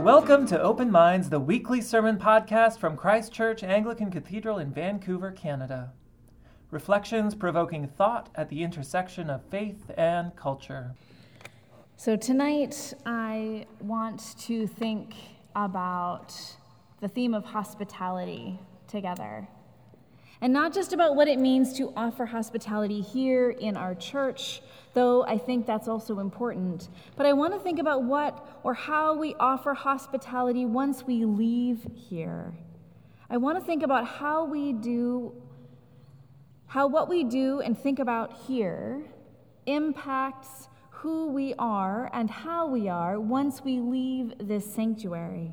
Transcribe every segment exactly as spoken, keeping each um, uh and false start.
Welcome to Open Minds, the weekly sermon podcast from Christ Church Anglican Cathedral in Vancouver, Canada. Reflections provoking thought at the intersection of faith and culture. So tonight I want to think about the theme of hospitality together. And not just about what it means to offer hospitality here in our church, though I think that's also important. But I want to think about what or how we offer hospitality once we leave here. I want to think about how we do, how what we do and think about here impacts who we are and how we are once we leave this sanctuary.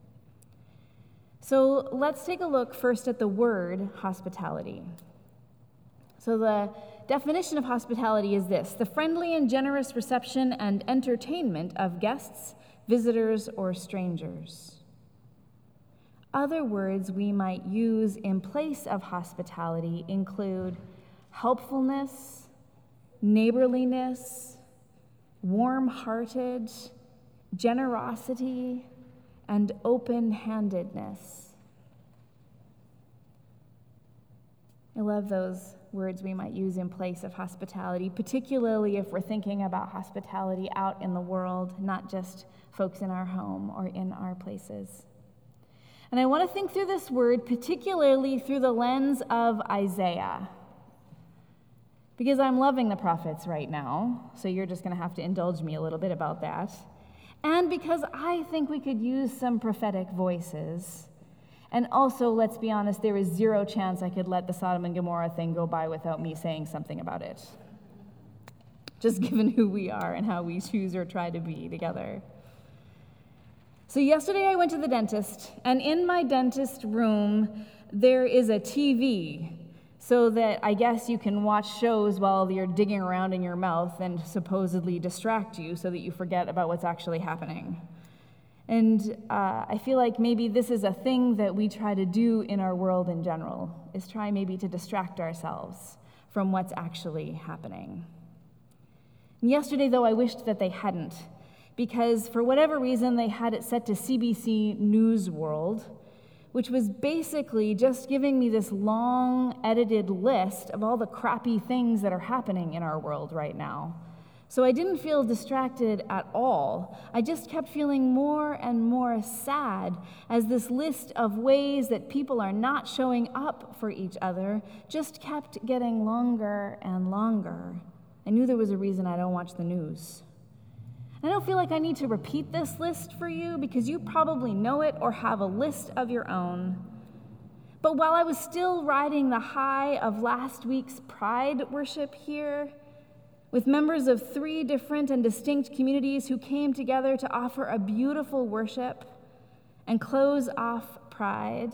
So let's take a look first at the word hospitality. So the definition of hospitality is this: the friendly and generous reception and entertainment of guests, visitors, or strangers. Other words we might use in place of hospitality include helpfulness, neighborliness, warm-hearted, generosity, and open-handedness. I love those words we might use in place of hospitality, particularly if we're thinking about hospitality out in the world, not just folks in our home or in our places. And I want to think through this word, particularly through the lens of Isaiah, because I'm loving the prophets right now, so you're just going to have to indulge me a little bit about that. And because I think we could use some prophetic voices. And also, let's be honest, there is zero chance I could let the Sodom and Gomorrah thing go by without me saying something about it. Just given who we are and how we choose or try to be together. So yesterday I went to the dentist, and in my dentist room, there is a T V, so that I guess you can watch shows while you're digging around in your mouth and supposedly distract you so that you forget about what's actually happening. And uh, I feel like maybe this is a thing that we try to do in our world in general, is try maybe to distract ourselves from what's actually happening. And yesterday, though, I wished that they hadn't, because for whatever reason, they had it set to C B C News World, which was basically just giving me this long, edited list of all the crappy things that are happening in our world right now. So I didn't feel distracted at all. I just kept feeling more and more sad as this list of ways that people are not showing up for each other just kept getting longer and longer. I knew there was a reason I don't watch the news. I don't feel like I need to repeat this list for you because you probably know it or have a list of your own. But while I was still riding the high of last week's Pride worship here, with members of three different and distinct communities who came together to offer a beautiful worship and close off Pride,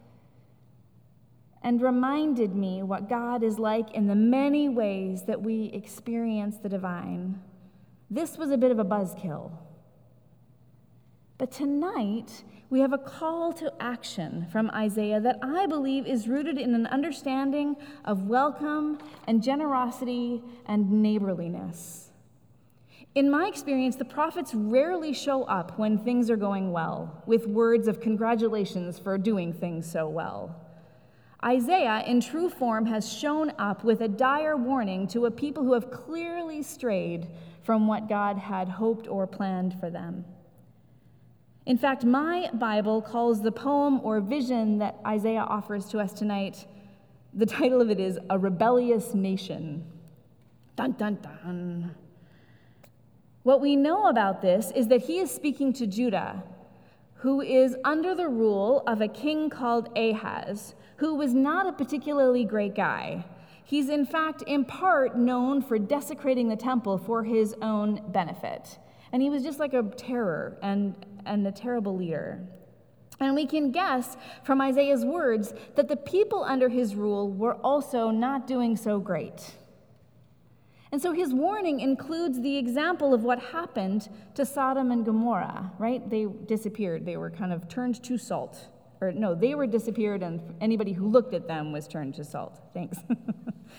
and reminded me what God is like in the many ways that we experience the divine, this was a bit of a buzzkill. But tonight, we have a call to action from Isaiah that I believe is rooted in an understanding of welcome and generosity and neighborliness. In my experience, the prophets rarely show up when things are going well, with words of congratulations for doing things so well. Isaiah, in true form, has shown up with a dire warning to a people who have clearly strayed from what God had hoped or planned for them. In fact, my Bible calls the poem or vision that Isaiah offers to us tonight, the title of it is A Rebellious Nation. Dun, dun, dun. What we know about this is that he is speaking to Judah, who is under the rule of a king called Ahaz, who was not a particularly great guy. He's in fact, in part, known for desecrating the temple for his own benefit. And he was just like a terror and, and a terrible leader. And we can guess from Isaiah's words that the people under his rule were also not doing so great. And so his warning includes the example of what happened to Sodom and Gomorrah, right? They disappeared. They were kind of turned to salt. Or no, they were disappeared, and anybody who looked at them was turned to salt. Thanks.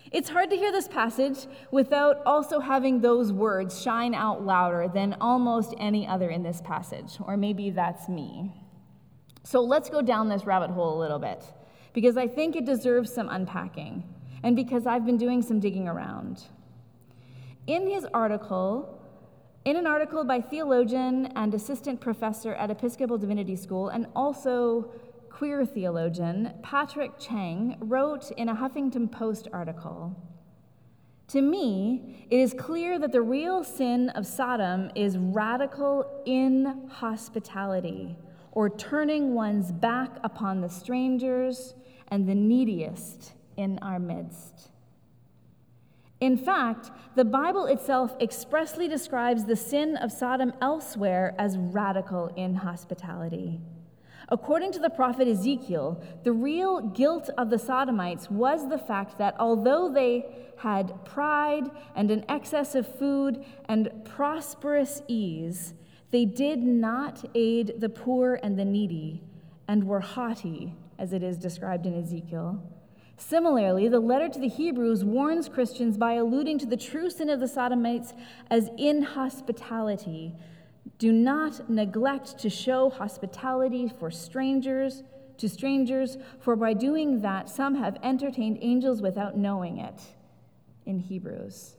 It's hard to hear this passage without also having those words shine out louder than almost any other in this passage, or maybe that's me. So let's go down this rabbit hole a little bit, because I think it deserves some unpacking, and because I've been doing some digging around. In his article, in an article by theologian and assistant professor at Episcopal Divinity School, and also queer theologian, Patrick Cheng, wrote in a Huffington Post article, "To me, it is clear that the real sin of Sodom is radical inhospitality, or turning one's back upon the strangers and the neediest in our midst." In fact, the Bible itself expressly describes the sin of Sodom elsewhere as radical inhospitality. According to the prophet Ezekiel, the real guilt of the Sodomites was the fact that although they had pride and an excess of food and prosperous ease, they did not aid the poor and the needy, and were haughty, as it is described in Ezekiel. Similarly, the letter to the Hebrews warns Christians by alluding to the true sin of the Sodomites as inhospitality. Do not neglect to show hospitality for strangers, to strangers, for by doing that, some have entertained angels without knowing it, in Hebrews.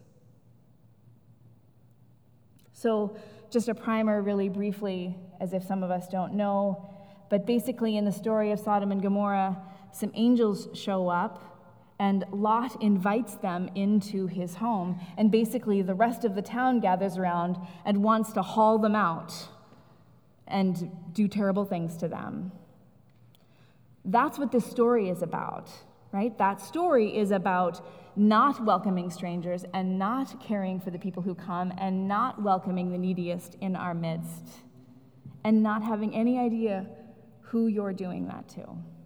So, just a primer really briefly, as if some of us don't know, but basically in the story of Sodom and Gomorrah, some angels show up, and Lot invites them into his home, and basically the rest of the town gathers around and wants to haul them out and do terrible things to them. That's what this story is about, right? That story is about not welcoming strangers and not caring for the people who come and not welcoming the neediest in our midst and not having any idea who you're doing that to.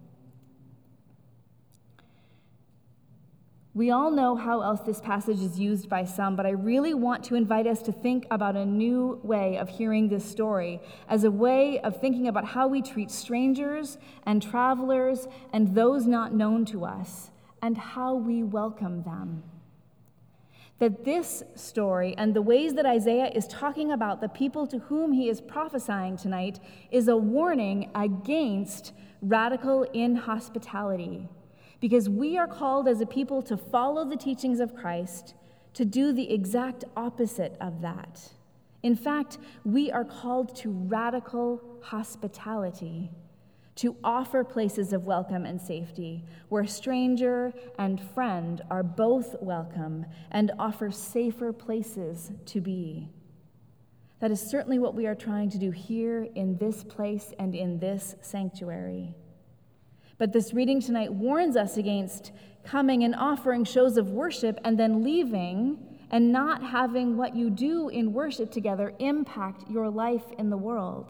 We all know how else this passage is used by some, but I really want to invite us to think about a new way of hearing this story, as a way of thinking about how we treat strangers and travelers and those not known to us, and how we welcome them. That this story and the ways that Isaiah is talking about the people to whom he is prophesying tonight is a warning against radical inhospitality. Because we are called as a people to follow the teachings of Christ, to do the exact opposite of that. In fact, we are called to radical hospitality, to offer places of welcome and safety, where stranger and friend are both welcome, and offer safer places to be. That is certainly what we are trying to do here in this place and in this sanctuary. But this reading tonight warns us against coming and offering shows of worship and then leaving and not having what you do in worship together impact your life in the world.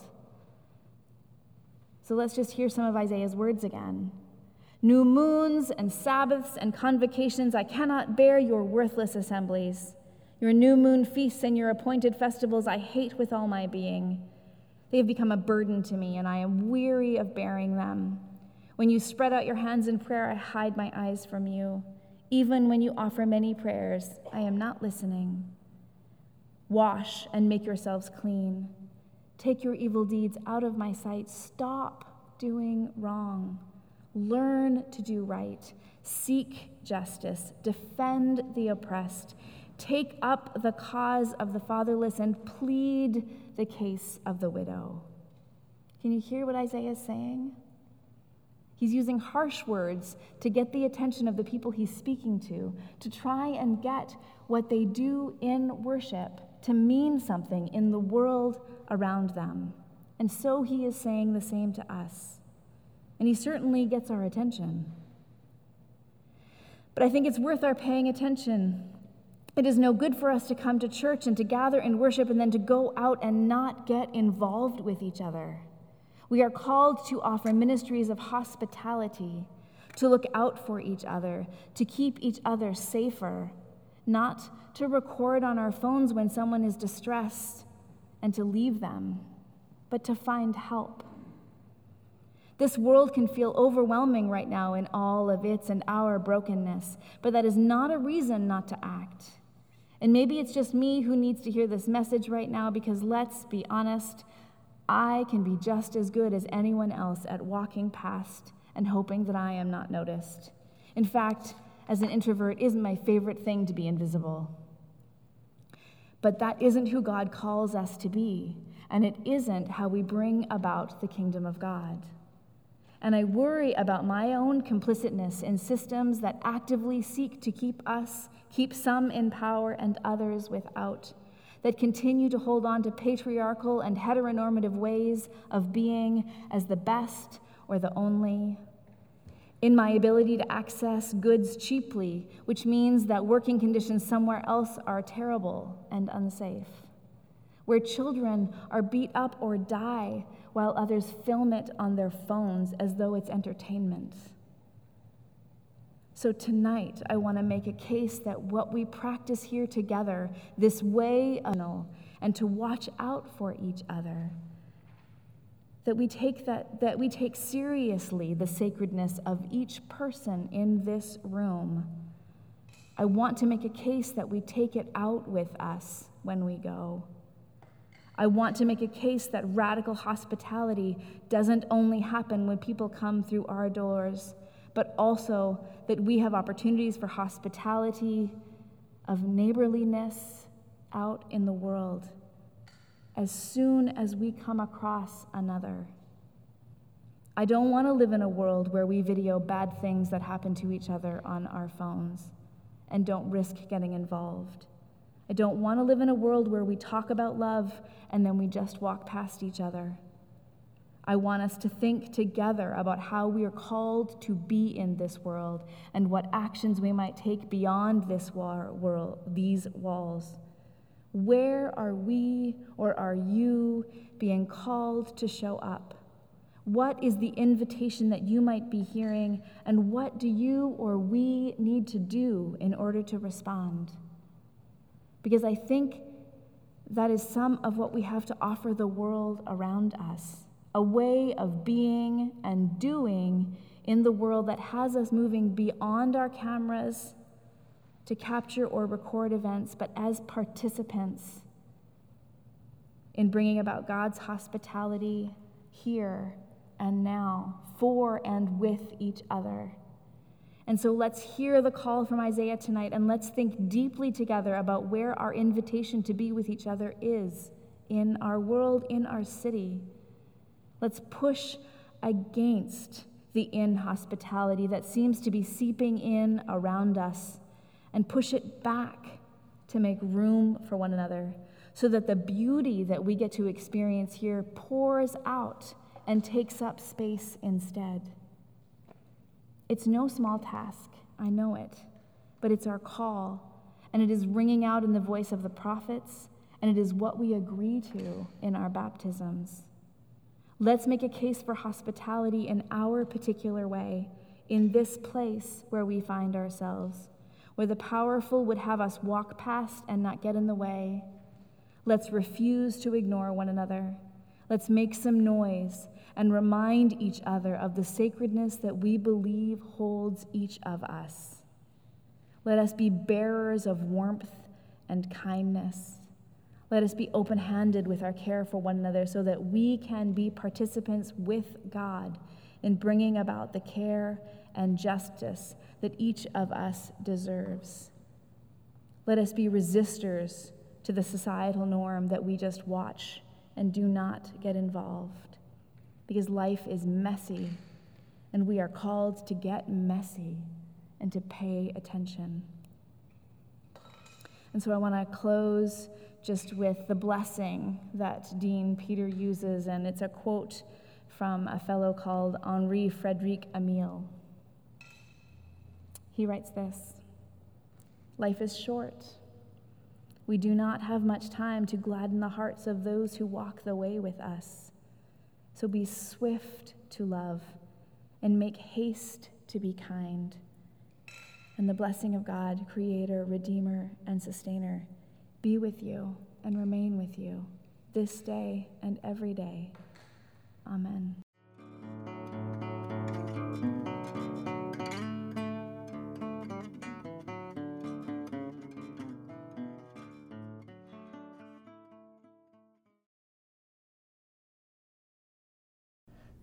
So let's just hear some of Isaiah's words again. New moons and Sabbaths and convocations, I cannot bear your worthless assemblies. Your new moon feasts and your appointed festivals I hate with all my being. They have become a burden to me, and I am weary of bearing them. When you spread out your hands in prayer, I hide my eyes from you. Even when you offer many prayers, I am not listening. Wash and make yourselves clean. Take your evil deeds out of my sight. Stop doing wrong. Learn to do right. Seek justice. Defend the oppressed. Take up the cause of the fatherless and plead the case of the widow. Can you hear what Isaiah is saying? He's using harsh words to get the attention of the people he's speaking to, to try and get what they do in worship to mean something in the world around them. And so he is saying the same to us. And he certainly gets our attention. But I think it's worth our paying attention. It is no good for us to come to church and to gather in worship and then to go out and not get involved with each other. We are called to offer ministries of hospitality, to look out for each other, to keep each other safer, not to record on our phones when someone is distressed and to leave them, but to find help. This world can feel overwhelming right now in all of its and our brokenness, but that is not a reason not to act. And maybe it's just me who needs to hear this message right now, because let's be honest, I can be just as good as anyone else at walking past and hoping that I am not noticed. In fact, as an introvert, it isn't my favorite thing to be invisible. But that isn't who God calls us to be, and it isn't how we bring about the kingdom of God. And I worry about my own complicitness in systems that actively seek to keep us, keep some in power and others without, that continue to hold on to patriarchal and heteronormative ways of being as the best or the only. In my ability to access goods cheaply, which means that working conditions somewhere else are terrible and unsafe. Where children are beat up or die while others film it on their phones as though it's entertainment. So tonight, I want to make a case that what we practice here together, this way of, and to watch out for each other, that we take that, that we take seriously the sacredness of each person in this room. I want to make a case that we take it out with us when we go. I want to make a case that radical hospitality doesn't only happen when people come through our doors, but also that we have opportunities for hospitality, of neighborliness out in the world as soon as we come across another. I don't want to live in a world where we video bad things that happen to each other on our phones and don't risk getting involved. I don't want to live in a world where we talk about love and then we just walk past each other. I want us to think together about how we are called to be in this world and what actions we might take beyond this world, these walls. Where are we or are you being called to show up? What is the invitation that you might be hearing, and what do you or we need to do in order to respond? Because I think that is some of what we have to offer the world around us, a way of being and doing in the world that has us moving beyond our cameras to capture or record events, but as participants in bringing about God's hospitality here and now, for and with each other. And so let's hear the call from Isaiah tonight, and let's think deeply together about where our invitation to be with each other is in our world, in our city. Let's push against the inhospitality that seems to be seeping in around us and push it back to make room for one another so that the beauty that we get to experience here pours out and takes up space instead. It's no small task, I know it, but it's our call, and it is ringing out in the voice of the prophets, and it is what we agree to in our baptisms. Let's make a case for hospitality in our particular way, in this place where we find ourselves, where the powerful would have us walk past and not get in the way. Let's refuse to ignore one another. Let's make some noise and remind each other of the sacredness that we believe holds each of us. Let us be bearers of warmth and kindness. Let us be open-handed with our care for one another so that we can be participants with God in bringing about the care and justice that each of us deserves. Let us be resistors to the societal norm that we just watch and do not get involved, because life is messy, and we are called to get messy and to pay attention. And so I want to close just with the blessing that Dean Peter uses, and it's a quote from a fellow called Henri Frédéric Amiel. He writes this: "Life is short. We do not have much time to gladden the hearts of those who walk the way with us. So be swift to love and make haste to be kind. And the blessing of God, Creator, Redeemer, and Sustainer, be with you and remain with you this day and every day. Amen."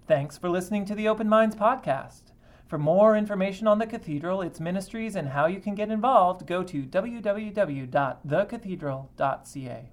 Thanks for listening to the Open Minds podcast. For more information on the Cathedral, its ministries, and how you can get involved, go to w w w dot the cathedral dot c a.